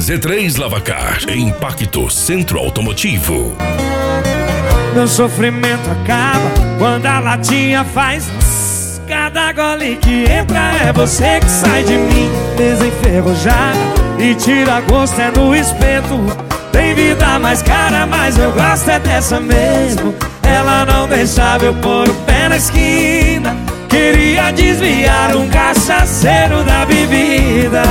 Z3 Lavacar, Impacto Centro Automotivo. Meu sofrimento acaba quando a latinha faz tss. Cada gole que entra é você que sai de mim, desenferrujada e tira gosto é no espeto. Tem vida mais cara, mas eu gosto é dessa mesmo. Ela não deixava eu pôr o pé na esquina, queria desviar um cachaceiro da bebida.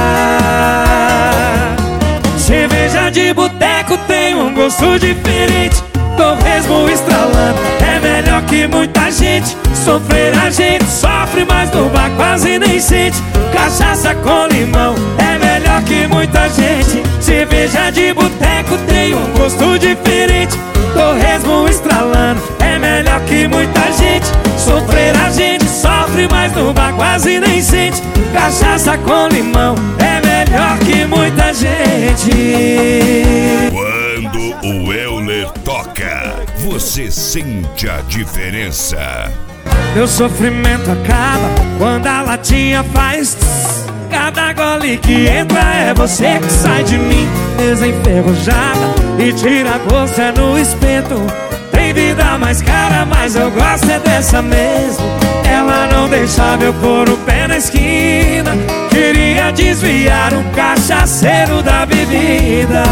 Cerveja de boteco tem um gosto diferente, torresmo estralando é melhor que muita gente. Sofrer a gente sofre, mas no bar quase nem sente. Cachaça com limão é melhor que muita gente. Cerveja de boteco tem um gosto diferente, torresmo estralando é melhor que muita gente. Sofrer a gente sofre, mas no bar quase nem sente. Cachaça com limão é melhor que muita gente. Quando o Euler toca, você sente a diferença. Meu sofrimento acaba quando a latinha faz tss. Cada gole que entra é você que sai de mim, desenferrujada e tira gosto é no espeto. Tem vida mais cara, mas eu gosto é dessa mesmo. Ela não deixava eu pôr o pé na esquina, queria desviar um cachaceiro da bebida.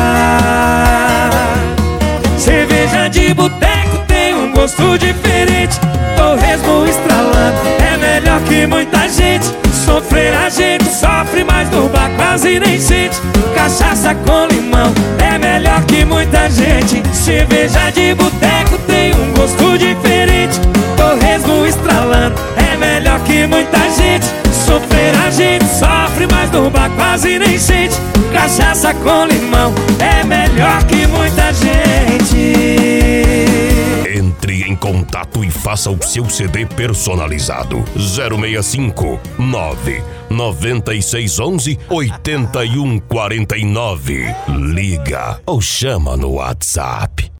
Cerveja de boteco tem um gosto diferente, torresmo estralando é melhor que muita gente. Sofrer a gente sofre, mas no bar quase nem sente. Cachaça com limão é melhor que muita gente. Cerveja de boteco tem um gosto diferente, torresmo estralando é melhor que muita gente. Sofrer a gente sofre, mas no bar quase nem sente. Cachaça com limão é melhor que muita gente. Entre em contato e faça o seu CD personalizado. 065 99611 8149. Liga ou chama no WhatsApp.